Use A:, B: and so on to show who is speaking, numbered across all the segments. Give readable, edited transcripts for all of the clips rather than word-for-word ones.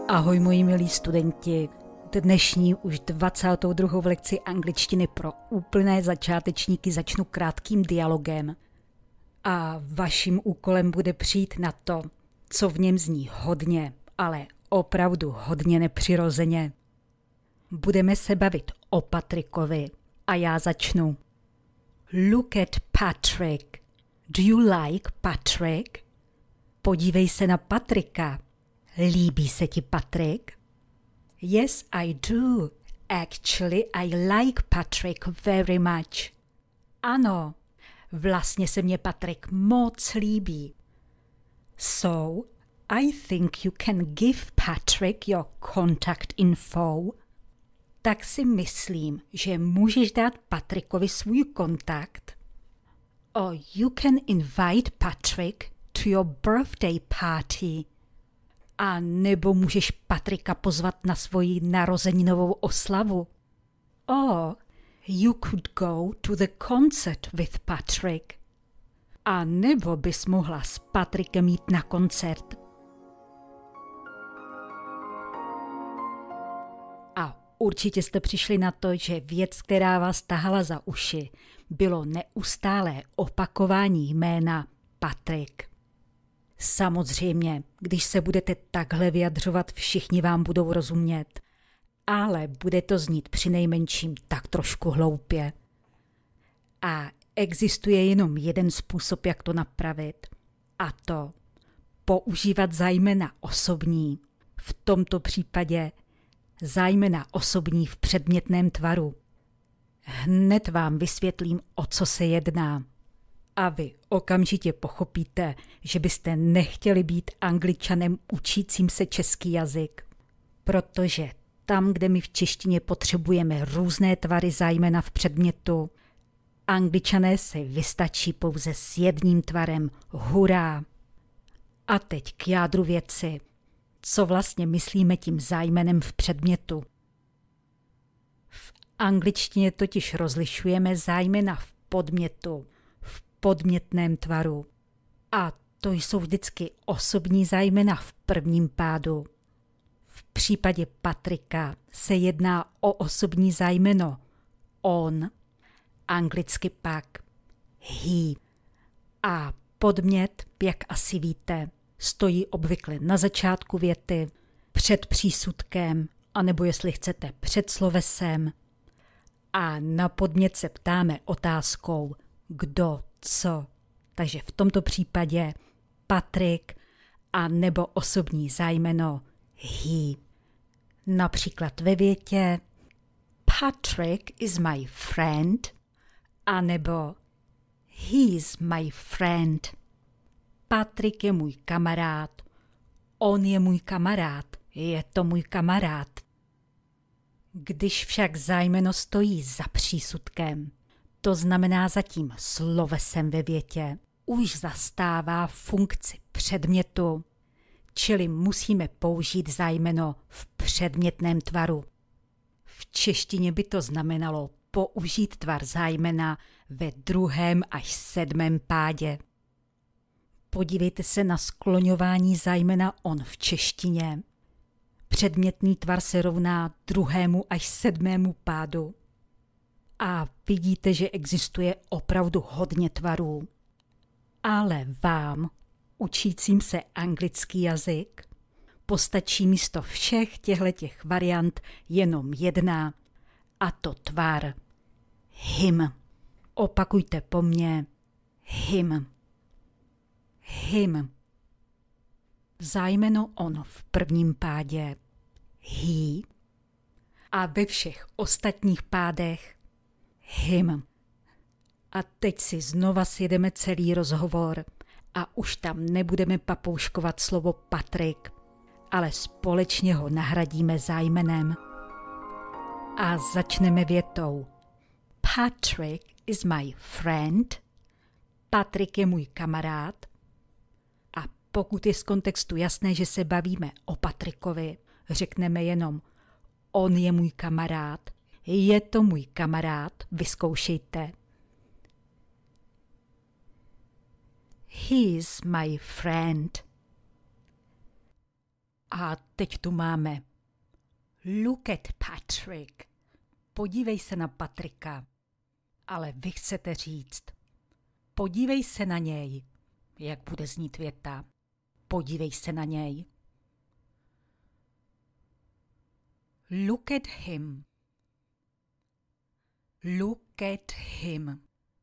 A: Ahoj moji milí studenti, dnešní už 22. lekci angličtiny pro úplné začátečníky začnu krátkým dialogem. A vaším úkolem bude přijít na to, co v něm zní hodně, ale opravdu hodně nepřirozeně. Budeme se bavit o Patrickovi a já začnu. Look at Patrick. Do you like Patrick? Podívej se na Patricka. Líbí se ti Patrick? Yes, I do. Actually, I like Patrick very much. Ano, vlastně se mně Patrick moc líbí. So, I think you can give Patrick your contact info. Tak si myslím, že můžeš dát Patrickovi svůj kontakt. Or you can invite Patrick to your birthday party. A nebo můžeš Patricka pozvat na svoji narozeninovou oslavu. Or you could go to the concert with Patrick. A nebo bys mohla s Patrickem jít na koncert. A určitě jste přišli na to, že věc, která vás tahala za uši, bylo neustálé opakování jména Patrick. Samozřejmě, když se budete takhle vyjadřovat, všichni vám budou rozumět, ale bude to znít přinejmenším tak trošku hloupě. A existuje jenom jeden způsob, jak to napravit, a to používat zájmena osobní, v tomto případě zájmena osobní v předmětném tvaru. Hned vám vysvětlím, o co se jedná. A vy okamžitě pochopíte, že byste nechtěli být Angličanem učícím se český jazyk. Protože tam, kde my v češtině potřebujeme různé tvary zájmena v předmětu, Angličané se vystačí pouze s jedním tvarem. Hurá! A teď k jádru věci. Co vlastně myslíme tím zájmenem v předmětu? V angličtině totiž rozlišujeme zájmena v podmětu, v podmětném tvaru. A to jsou vždycky osobní zájmena v prvním pádu. V případě Patricka se jedná o osobní zájmeno on, anglicky pak he. A podmět, jak asi víte, stojí obvykle na začátku věty, před přísudkem, anebo jestli chcete před slovesem. A na podmět se ptáme otázkou kdo, co. Takže v tomto případě Patrick a nebo osobní zájmeno he. Například ve větě Patrick is my friend a nebo he's my friend. Patrick je můj kamarád, on je můj kamarád, je to můj kamarád. Když však zájmeno stojí za přísudkem, to znamená za tím slovesem ve větě, už zastává funkci předmětu, čili musíme použít zájmeno v předmětném tvaru. V češtině by to znamenalo použít tvar zájmena ve 2. až 7. pádě. Podívejte se na skloňování zájmena on v češtině. Předmětný tvar se rovná 2. až 7. pádu. A vidíte, že existuje opravdu hodně tvarů. Ale vám, učícím se anglický jazyk, postačí místo všech těchto variant jenom jedna, a to tvar him. Opakujte po mně him. Him. Zájmeno on v prvním pádě he a ve všech ostatních pádech him. A teď si znova sjedeme celý rozhovor a už tam nebudeme papouškovat slovo Patrick, ale společně ho nahradíme zájmenem. A začneme větou Patrick is my friend. Patrick je můj kamarád. A pokud je z kontextu jasné, že se bavíme o Patrickovi, řekneme jenom on je můj kamarád, je to můj kamarád, vyzkoušejte. He is my friend. A teď tu máme Look at Patrick. Podívej se na Patrika. Ale vy chcete říct podívej se na něj. Jak bude znít věta? Podívej se na něj. Look at him. Look at him.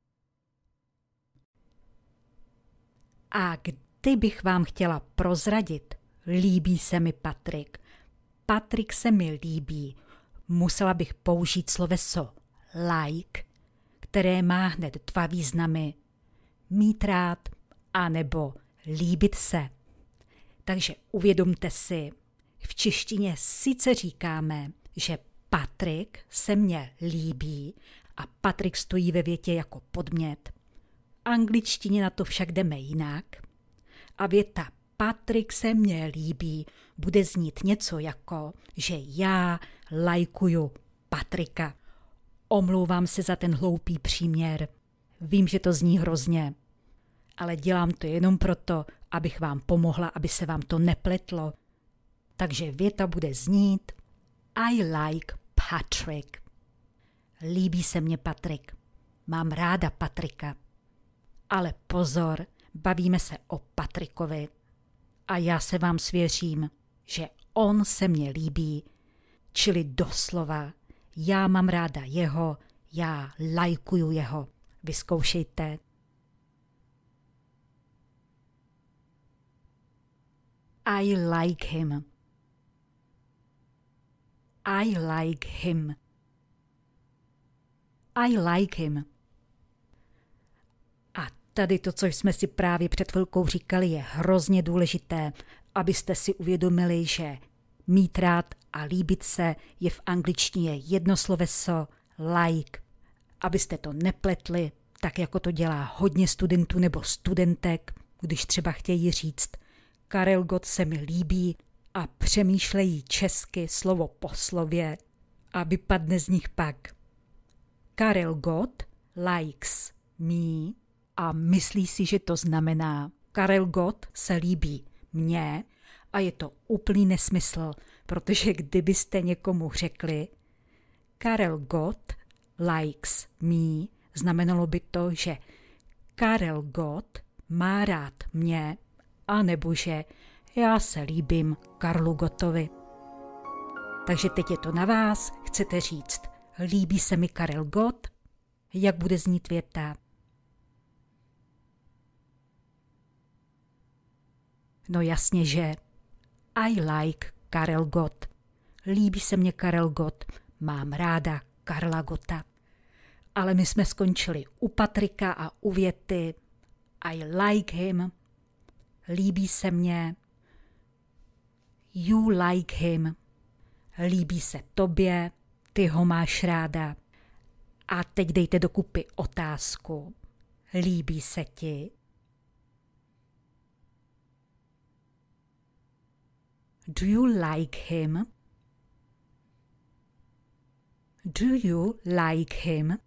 A: A kdybych vám chtěla prozradit, líbí se mi Patrik. Patrik se mi líbí. Musela bych použít sloveso like, které má hned dva významy. Mít rád anebo líbit se. Takže uvědomte si, v češtině sice říkáme, že Patrik se mně líbí a Patrik stojí ve větě jako podmět. V angličtině na to však jdeme jinak. A věta Patrik se mně líbí bude znít něco jako, že já lajkuju Patrika. Omlouvám se za ten hloupý příměr. Vím, že to zní hrozně, ale dělám to jenom proto, abych vám pomohla, aby se vám to nepletlo. Takže věta bude znít I like Patrick. Líbí se mně Patrik. Mám ráda Patrika. Ale pozor, bavíme se o Patrikovi. A já se vám svěřím, že on se mně líbí, čili doslova, já mám ráda jeho, já lajkuju jeho. Vyzkoušejte. I like him. I like him. I like him. A tady to, co jsme si právě před chvilkou říkali, je hrozně důležité, abyste si uvědomili, že mít rád a líbit se je v angličtině jedno sloveso like. Abyste to nepletli, tak jako to dělá hodně studentů nebo studentek, když třeba chtějí říct Karel Gott se mi líbí a přemýšlejí česky slovo po slově a vypadne z nich pak Karel Gott likes me a myslí si, že to znamená Karel Gott se líbí mně a je to úplný nesmysl, protože kdybyste někomu řekli Karel Gott likes me, znamenalo by to, že Karel Gott má rád mě, anebo že já se líbím Karlu Gottovi. Takže teď je to na vás, chcete říct, líbí se mi Karel Gott, jak bude znít věta? No jasně, že I like Karel Gott. Líbí se mně Karel Gott, mám ráda Karla Gotta. Ale my jsme skončili u Patrika a u věty I like him, líbí se mně, you like him, líbí se tobě, ty ho máš ráda. A teď dejte dokupy otázku, líbí se ti? Do you like him? Do you like him?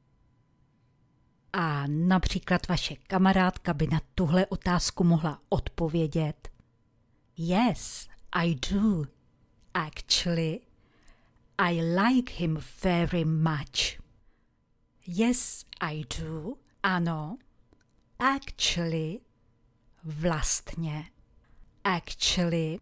A: A například vaše kamarádka by na tuhle otázku mohla odpovědět Yes, I do. Actually, I like him very much. Yes, I do. Ano. Actually, vlastně. Actually,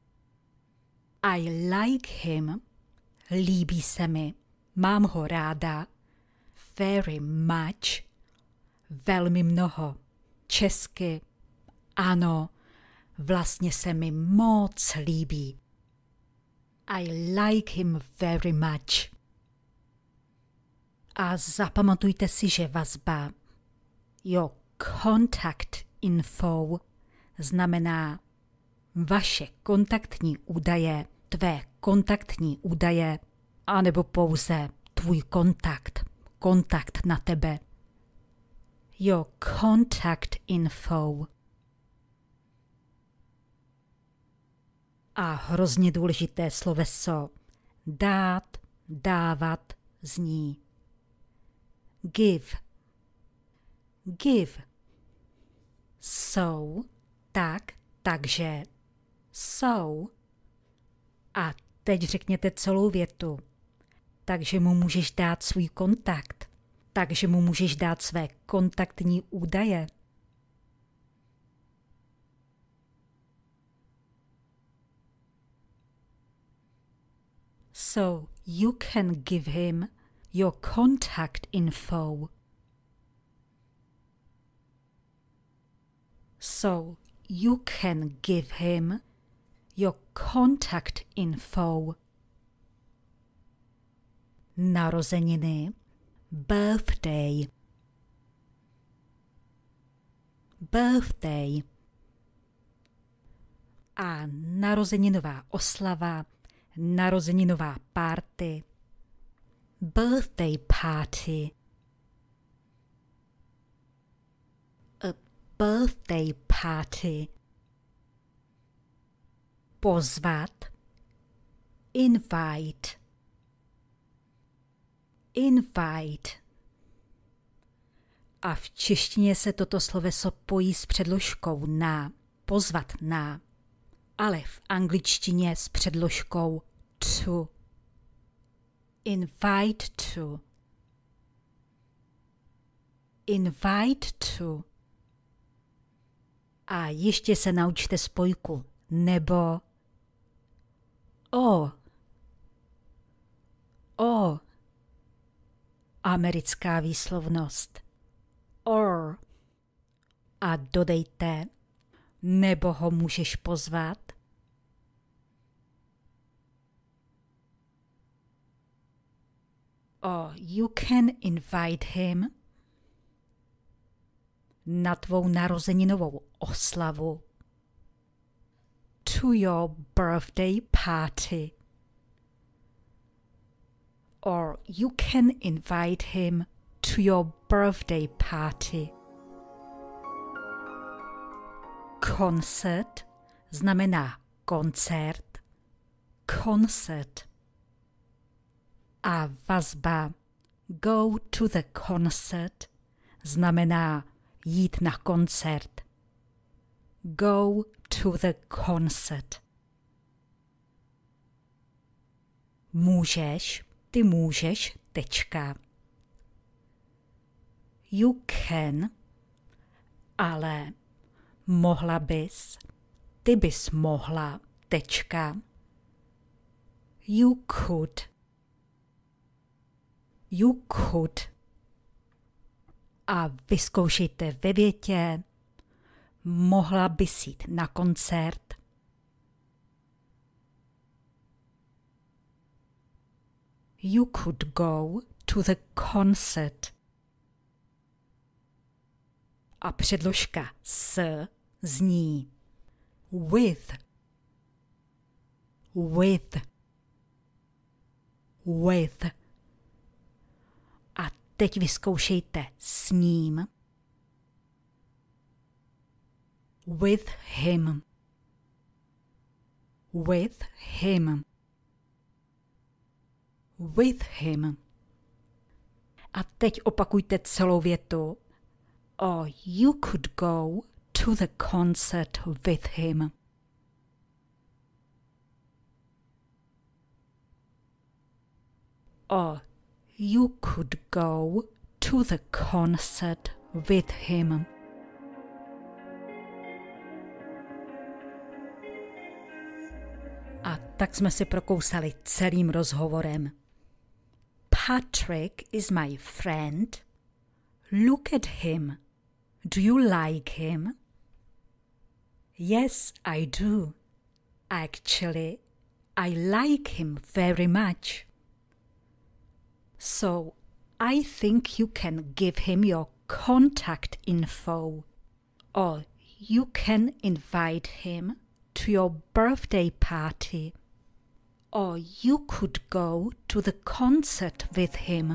A: I like him. Líbí se mi. Mám ho ráda. Very much. Velmi mnoho. Česky. Ano, vlastně se mi moc líbí. I like him very much. A zapamatujte si, že vazba your contact info znamená vaše kontaktní údaje, tvé kontaktní údaje, anebo pouze tvůj kontakt na tebe. Your contact info. A hrozně důležité sloveso dát, dávat zní give. Give. So, tak, takže. So, A teď řekněte celou větu. Takže mu můžeš dát svůj kontakt. Takže mu můžeš dát své kontaktní údaje. So you can give him your contact info. So you can give him your contact info. Narozeniny, birthday. Birthday. A narozeninová oslava, narozeninová party. Birthday party. A birthday party. Pozvat. Invite. Invite. A v češtině se toto sloveso pojí s předložkou na, pozvat na, ale v angličtině s předložkou to. Invite to. Invite to. A ještě se naučte spojku nebo o. O. Americká výslovnost. Or. A dodejte, nebo ho můžeš pozvat. Or you can invite him na tvou narozeninovou oslavu. To your birthday party. Or you can invite him to your birthday party. Concert znamená koncert, concert. A vazba go to the concert znamená jít na koncert. Go to the concert. Můžeš, ty můžeš, tečka. You can, ale mohla bys, ty bys mohla, tečka. You could. You could. A vyzkoušejte ve větě, mohla bys jít na koncert. You could go to the concert. A předložka s zní with. With. With. A teď vyzkoušejte s ním. With him. With him. With him. A teď opakujte celou větu. Or you could go to the concert with him. Or you could go to the concert with him. A tak jsme si prokousali celým rozhovorem. Patrick is my friend. Look at him. Do you like him? Yes, I do. Actually, I like him very much. So, I think you can give him your contact info. Or you can invite him to your birthday party. Or you could go to the concert with him.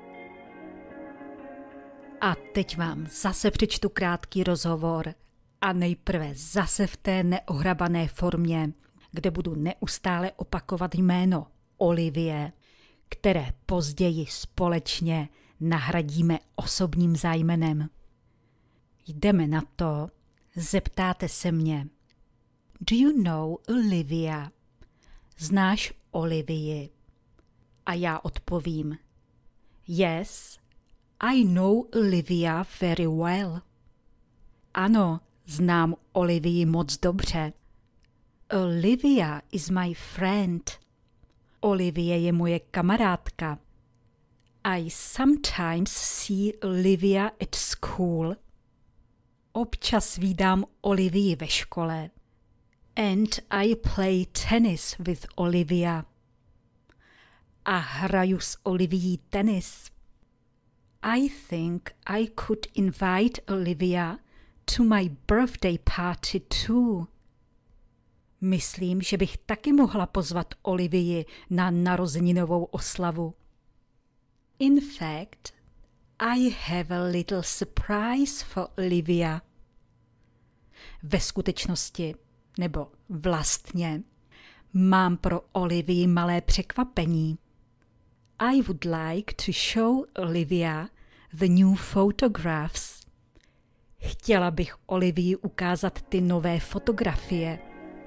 A: A teď vám zase přečtu krátký rozhovor a nejprve zase v té neohrabané formě, kde budu neustále opakovat jméno Olivie, které později společně nahradíme osobním zájmenem. Jdeme na to, zeptáte se mě. Do you know Olivia? znáš Olivii? A já odpovím, yes, I know Olivia very well. Ano, znám Olivii moc dobře. Olivia is my friend. Olivie je moje kamarádka. I sometimes see Olivia at school. Občas vídám Olivii ve škole. And I play tennis with Olivia. A hraju s Olivií tenis. I think I could invite Olivia to my birthday party too. Myslím, že bych taky mohla pozvat Olivii na narozeninovou oslavu. In fact, I have a little surprise for Olivia. Ve skutečnosti, nebo vlastně, mám pro Olivii malé překvapení. I would like to show Olivia the new photographs. Chtěla bych Olivii ukázat ty nové fotografie.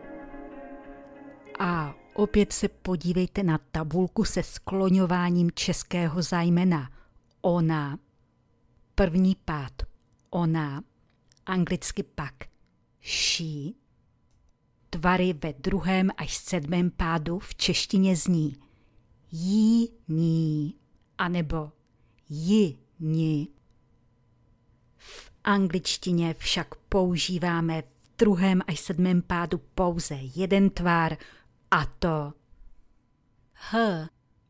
A: A opět se podívejte na tabulku se skloňováním českého zájmena ona. První pád ona, anglicky pak she. Tvary ve druhém až sedmém pádu v češtině zní jí, ní, anebo ji, ni. V angličtině však používáme v druhém až sedmém pádu pouze jeden tvar, a to h.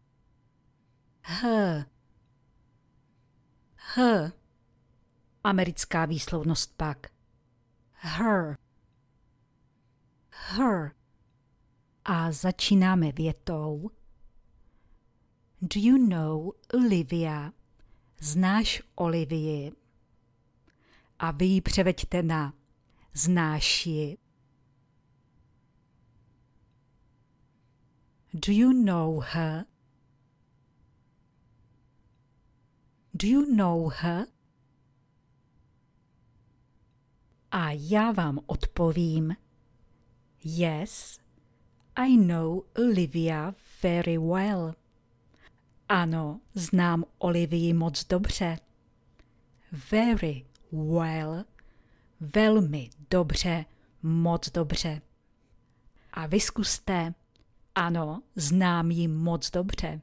A: H. H. Americká výslovnost pak her. Her. A začínáme větou Do you know Olivia? Znáš Olivii? A vy ji převeďte na znáš ji. Do you know her? Do you know her? A já vám odpovím Yes, I know Olivia very well. Ano, znám Olivii moc dobře. Very well. Velmi dobře, moc dobře. A vy zkuste. Ano, znám ji moc dobře.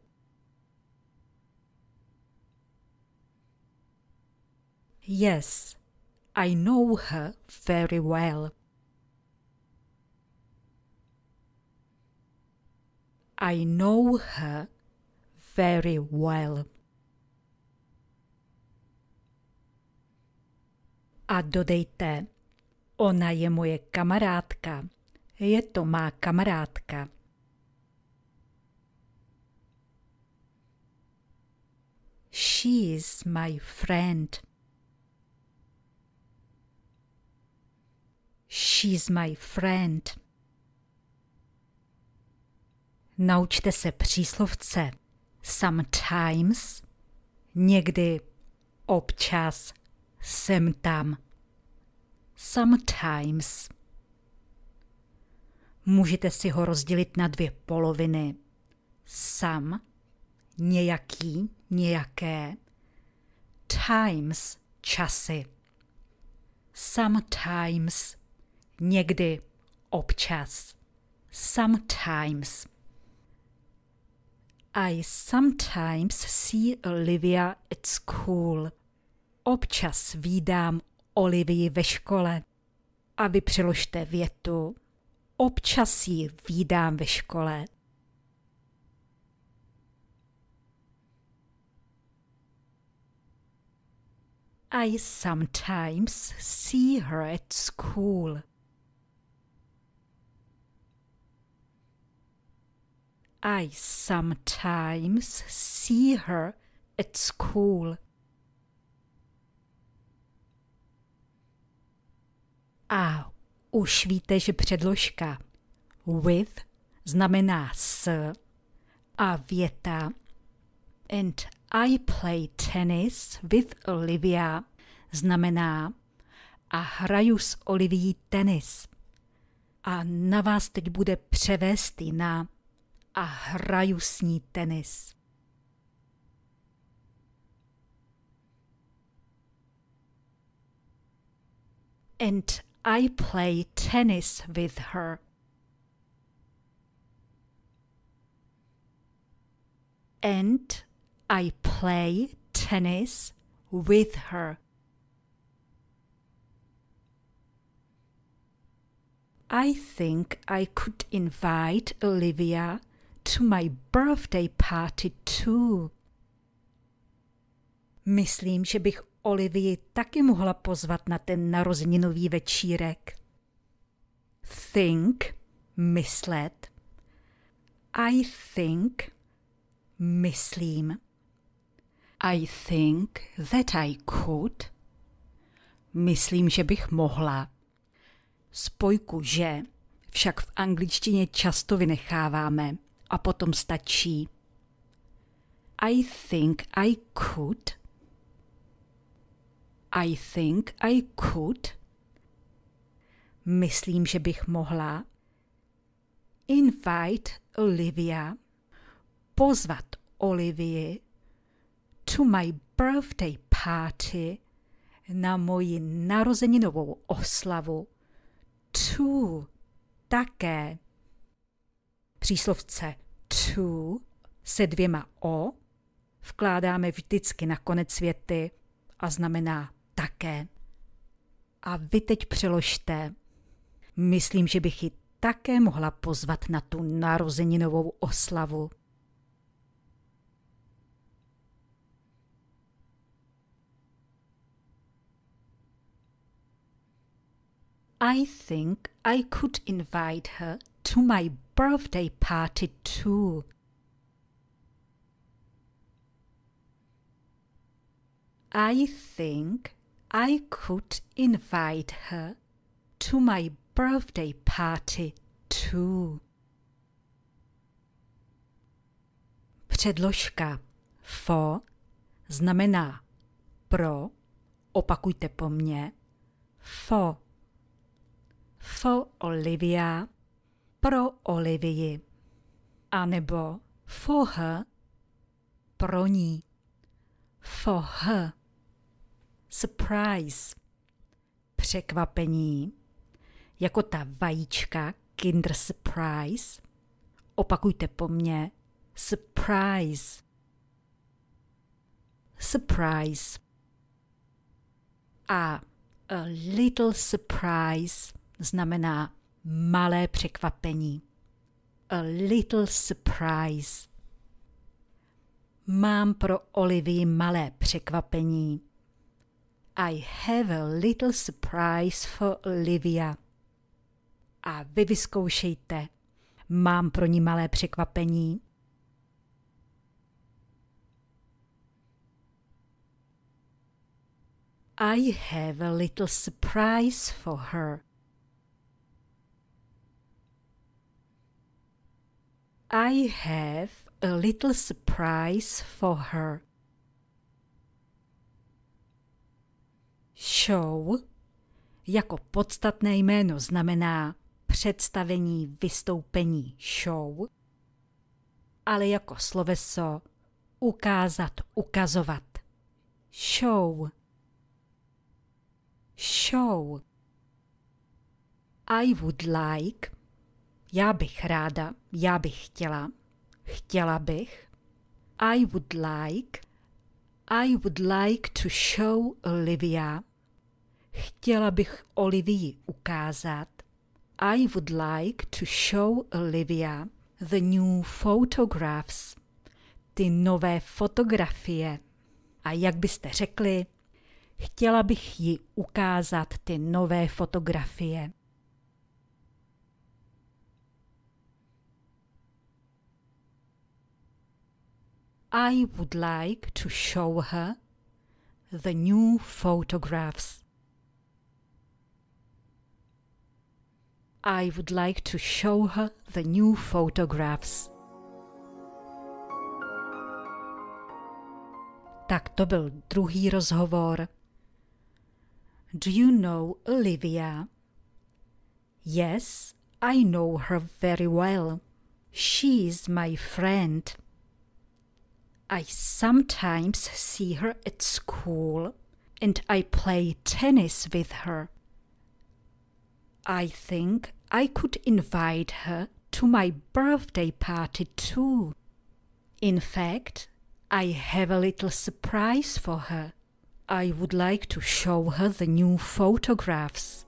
A: Yes, I know her very well. I know her very well. A dodejte, ona je moje kamarádka. Je to má kamarádka. She is my friend. She's my friend. Naučte se příslovce sometimes, někdy, občas, sem tam. Sometimes. Můžete si ho rozdělit na dvě poloviny. Some, nějaký, nějaké. Times, časy. Sometimes, někdy, občas. Sometimes. I sometimes see Olivia at school. Občas vídám Olivii ve škole. A vy přeložte větu. Občas ji vídám ve škole. I sometimes see her at school. I sometimes see her at school. A už víte, že předložka with znamená s a věta and I play tennis with Olivia znamená a hraju s Olivií tenis. A na vás teď bude převést na a hraju s ní tenis. And I play tennis with her. And I play tennis with her. I think I could invite Olivia to my birthday party too. Myslím, že bych Olivii taky mohla pozvat na ten narozeninový večírek. Think, myslet. I think, myslím. I think that I could. Myslím, že bych mohla. Spojku že však v angličtině často vynecháváme a potom stačí I think I could. I think I could. Myslím, že bych mohla. Invite Olivia. Pozvat Olivii to my birthday party, na moji narozeninovou oslavu. To, také. Příslovce to se 2 o vkládáme vždycky na konec věty a znamená také. A vy teď přeložte. Myslím, že bych ji také mohla pozvat na tu narozeninovou oslavu. I think I could invite her to my birthday party too. I think I could invite her to my birthday party too. Předložka for znamená pro, opakujte po mně, for. For Olivia, pro Olivii, anebo for her, pro ní, for her. Surprise, překvapení, jako ta vajíčka Kinder Surprise. Opakujte po mně, surprise. Surprise. A little surprise znamená malé překvapení. A little surprise. Mám pro Olivii malé překvapení. I have a little surprise for Olivia. A vy vyzkoušejte. Mám pro ní malé překvapení. I have a little surprise for her. I have a little surprise for her. Show jako podstatné jméno znamená představení, vystoupení, show, ale jako sloveso ukázat, ukazovat. Show. Show. I would like. Já bych ráda, já bych chtěla, chtěla bych. I would like to show Olivia. Chtěla bych Olivii ukázat. I would like to show Olivia the new photographs. Ty nové fotografie. A jak byste řekli, chtěla bych jí ukázat ty nové fotografie. I would like to show her the new photographs. I would like to show her the new photographs. Tak to byl druhý rozhovor. Do you know Olivia? Yes, I know her very well. She's my friend. I sometimes see her at school and I play tennis with her. I think I could invite her to my birthday party too. In fact, I have a little surprise for her. I would like to show her the new photographs.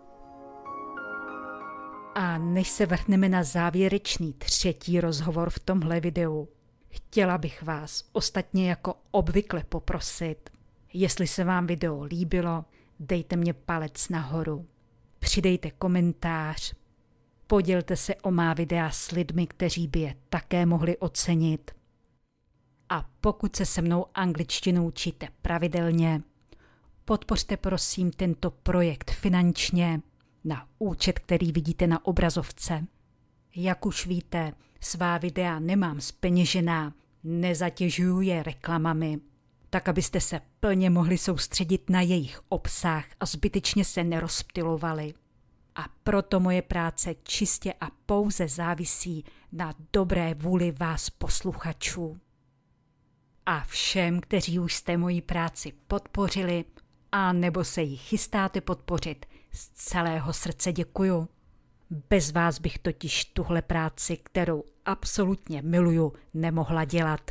A: A než se vrhneme na závěrečný 3. rozhovor v tomhle videu, chtěla bych vás ostatně jako obvykle poprosit, jestli se vám video líbilo, dejte mě palec nahoru, přidejte komentář, podělte se o má videa s lidmi, kteří by je také mohli ocenit. A pokud se mnou angličtinu učíte pravidelně, podpořte prosím tento projekt finančně na účet, který vidíte na obrazovce. Jak už víte, svá videa nemám zpeněžená, nezatěžuju je reklamami, tak abyste se plně mohli soustředit na jejich obsah a zbytečně se nerozptylovali. A proto moje práce čistě a pouze závisí na dobré vůli vás posluchačů. A všem, kteří už jste moji práci podpořili a nebo se ji chystáte podpořit, z celého srdce děkuju. Bez vás bych totiž tuhle práci, kterou absolutně miluju, nemohla dělat.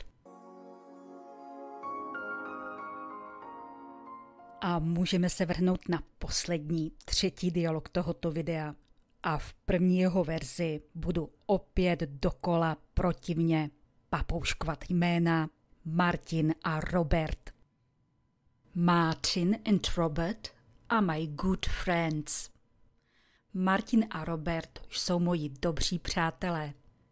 A: A můžeme se vrhnout na poslední, 3. dialog tohoto videa. A v první jeho verzi budu opět dokola protivně papouškovat jména Martin a Robert. Martin and Robert are my good friends. Martin a Robert jsou moji dobří přátelé.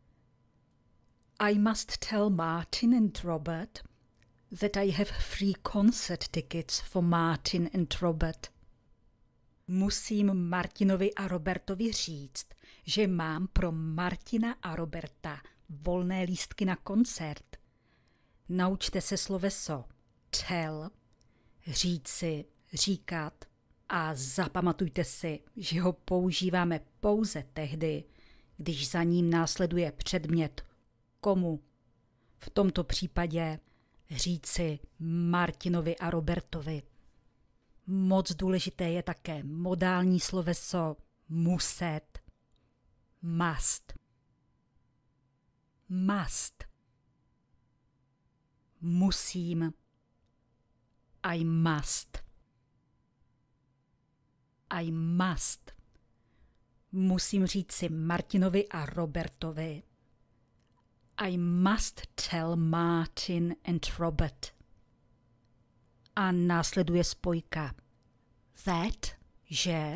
A: I must tell Martin and Robert that I have free concert tickets for Martin and Robert. Musím Martinovi a Robertovi říct, že mám pro Martina a Roberta volné lístky na koncert. Naučte se sloveso tell, říci, říkat a zapamatujte si, že ho používáme pouze tehdy, když za ním následuje předmět komu. V tomto případě říci Martinovi a Robertovi. Moc důležité je také modální sloveso muset, must. Must. Musím. I must. I must. Musím říci Martinovi a Robertovi. I must tell Martin and Robert. A následuje spojka that, že,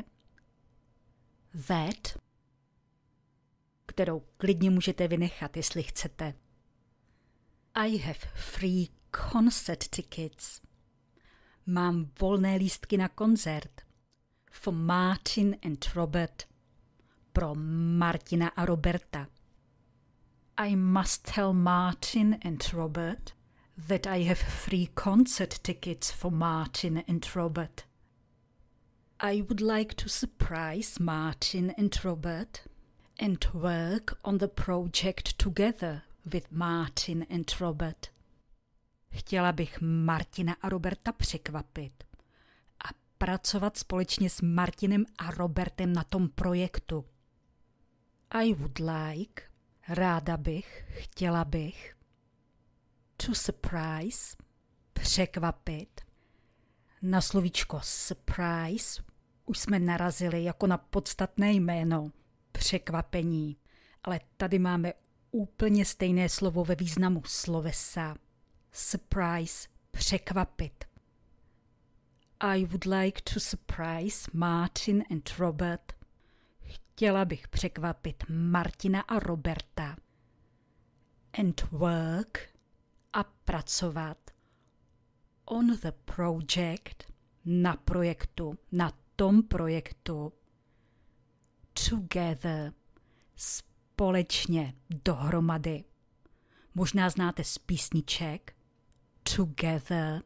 A: that, kterou klidně můžete vynechat, jestli chcete. I have free concert tickets. Mám volné lístky na koncert. For Martin and Robert. Pro Martina a Roberta. I must tell Martin and Robert that I have free concert tickets for Martin and Robert. I would like to surprise Martin and Robert and work on the project together with Martin and Robert. Chtěla bych Martina a Roberta překvapit a pracovat společně s Martinem a Robertem na tom projektu. I would like, ráda bych, chtěla bych, to surprise, překvapit. Na slovíčko surprise už jsme narazili jako na podstatné jméno, překvapení, ale tady máme úplně stejné slovo ve významu slovesa. Surprise, překvapit. I would like to surprise Martin and Robert. Chtěla bych překvapit Martina a Roberta. And work, a pracovat. On the project, na projektu, na tom projektu. Together, společně, dohromady. Možná znáte z písniček. Together.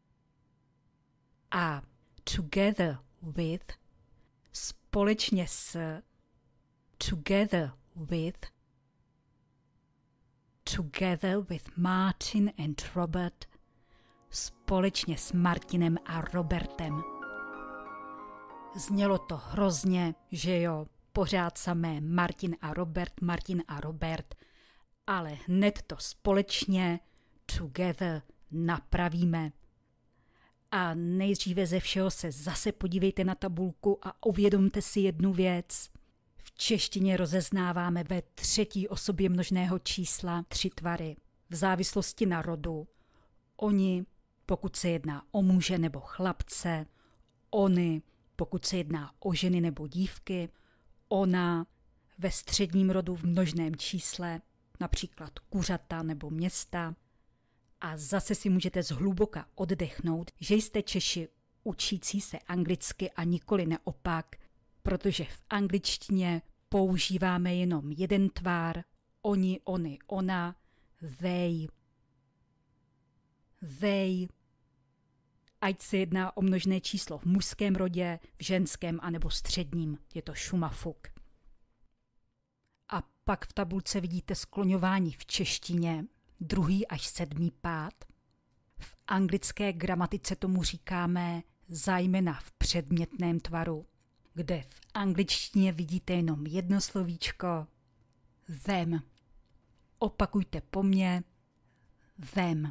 A: A together with, společně s. Together with, together with Martin and Robert, společně s Martinem a Robertem. Znělo to hrozně, že jo, pořád samé Martin a Robert, ale hned to společně together napravíme. A nejdříve ze všeho se zase podívejte na tabulku a uvědomte si jednu věc. V češtině rozeznáváme ve třetí osobě množného čísla 3 tvary. V závislosti na rodu. Oni, pokud se jedná o muže nebo chlapce. Ony, pokud se jedná o ženy nebo dívky. Ona, ve středním rodu v množném čísle, například kuřata nebo města. A zase si můžete zhluboka oddechnout, že jste Češi učící se anglicky a nikoli naopak, protože v angličtině používáme jenom jeden tvar, oni, ony, ona, they. They. Ať se jedná o množné číslo v mužském rodě, v ženském anebo středním, je to šumafuk. A pak v tabulce vidíte skloňování v češtině, 2. až 7. pád. V anglické gramatice tomu říkáme zejména v předmětném tvaru, kde v angličtině vidíte jenom jedno slovíčko them. Opakujte po mně them.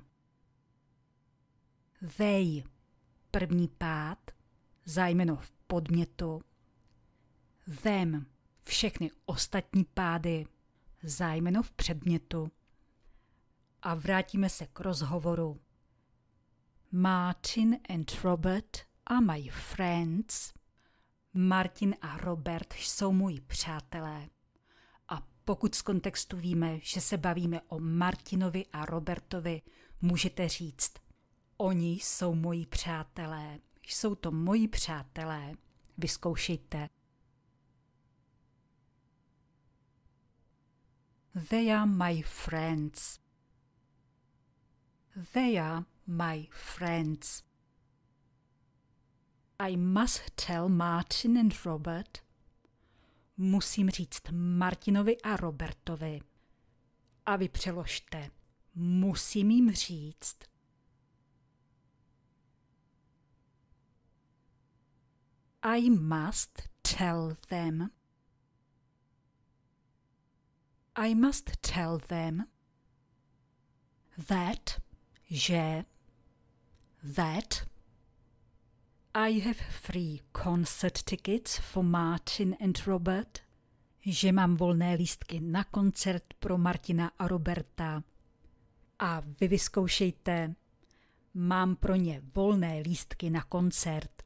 A: They, 1. pád, zájmeno v podmětu. Them, všechny ostatní pády, zájmeno v předmětu. A vrátíme se k rozhovoru. Martin and Robert are my friends. Martin a Robert jsou moji přátelé. A pokud z kontextu víme, že se bavíme o Martinovi a Robertovi, můžete říct, oni jsou moji přátelé. Jsou to moji přátelé. Vyzkoušejte. They are my friends. They are my friends. I must tell Martin and Robert. Musím říct Martinovi a Robertovi. A vy přeložte. Musím jim říct. I must tell them. I must tell them that, že, that I have free concert tickets for Martin and Robert, že mám volné lístky na koncert pro Martina a Roberta. A vy vyzkoušejte, mám pro ně volné lístky na koncert.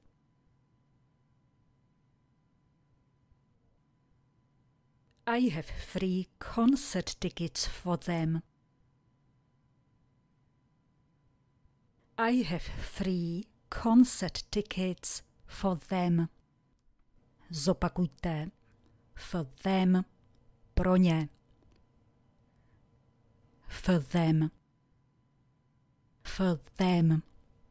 A: I have free concert tickets for them. I have free concert tickets for them. Zopakujte. For them. Pro ně. For them. For them.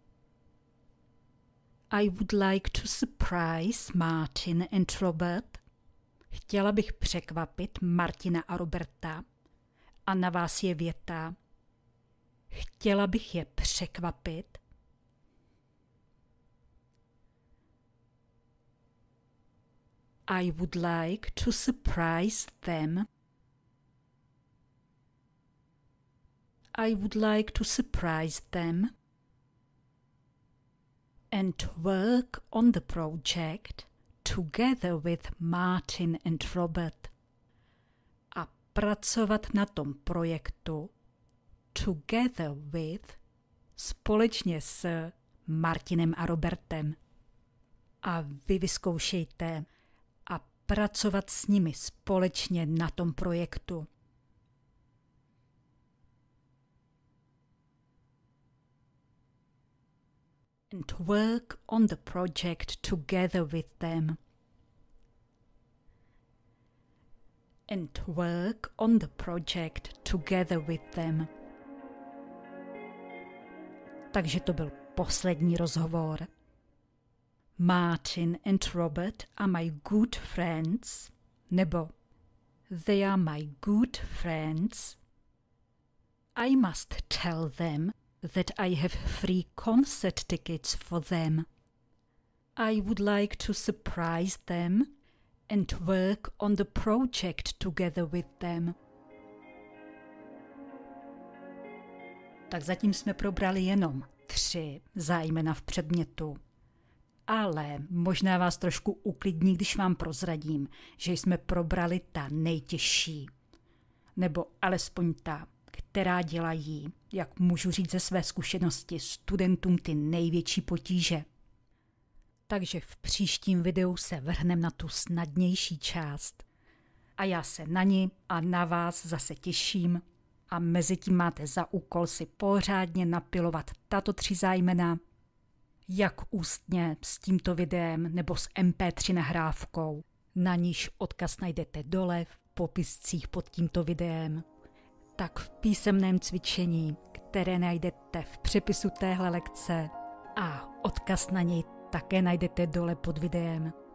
A: I would like to surprise Martin and Robert. Chtěla bych překvapit Martina a Roberta. A na vás je věta. Chtěla bych je překvapit. I would like to surprise them. I would like to surprise them and work on the project together with Martin and Robert. A pracovat na tom projektu together with, společně s Martinem a Robertem. A vy vyzkoušejte a pracovat s nimi společně na tom projektu. And work on the project together with them. And work on the project together with them. Takže to byl poslední rozhovor. Martin and Robert are my good friends, nebo They are my good friends. I must tell them that I have free concert tickets for them. I would like to surprise them and work on the project together with them. Tak zatím jsme probrali jenom 3 zájmena v předmětu. Ale možná vás trošku uklidní, když vám prozradím, že jsme probrali ta nejtěžší. Nebo alespoň ta, která dělají, jak můžu říct ze své zkušenosti, studentům ty největší potíže. Takže v příštím videu se vrhneme na tu snadnější část. A já se na ní a na vás zase těším. A mezi tím máte za úkol si pořádně napilovat tato 3 zájmena, jak ústně s tímto videem nebo s MP3 nahrávkou. Na níž odkaz najdete dole v popiscích pod tímto videem, tak v písemném cvičení, které najdete v přepisu téhle lekce a odkaz na něj také najdete dole pod videem.